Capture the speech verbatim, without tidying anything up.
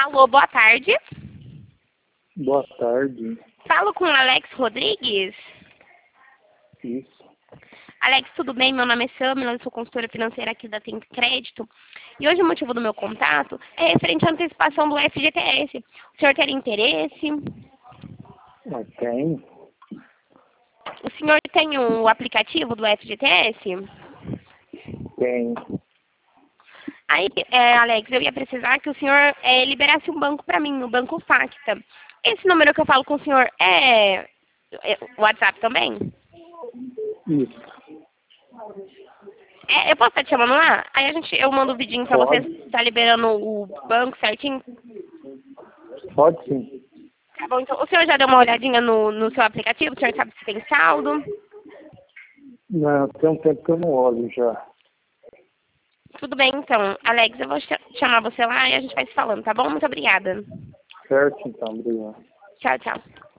Alô, boa tarde. Boa tarde. Falo com o Alex Rodrigues. Isso. Alex, tudo bem? Meu nome é Samila, eu sou consultora financeira aqui da Tem Crédito. E hoje o motivo do meu contato é referente à antecipação do F G T S. O senhor teria interesse? Mas tem? O senhor tem o aplicativo do F G T S? Tem. Aí, é, Alex, eu ia precisar que o senhor é, liberasse um banco para mim, o Banco Facta. Esse número que eu falo com o senhor é, é WhatsApp também? Isso. É, eu posso estar te chamando lá? Aí a gente, eu mando o vidinho pra você Pode. estar liberando o banco certinho. Pode sim. Tá bom, então o senhor já deu uma olhadinha no, no seu aplicativo? O senhor sabe se tem saldo? Não, tem um tempo que eu não olho já. Tudo bem, então. Alex, eu vou ch- chamar você lá e a gente vai se falando, tá bom? Muito obrigada. Certo, então. Obrigado. Tchau, tchau.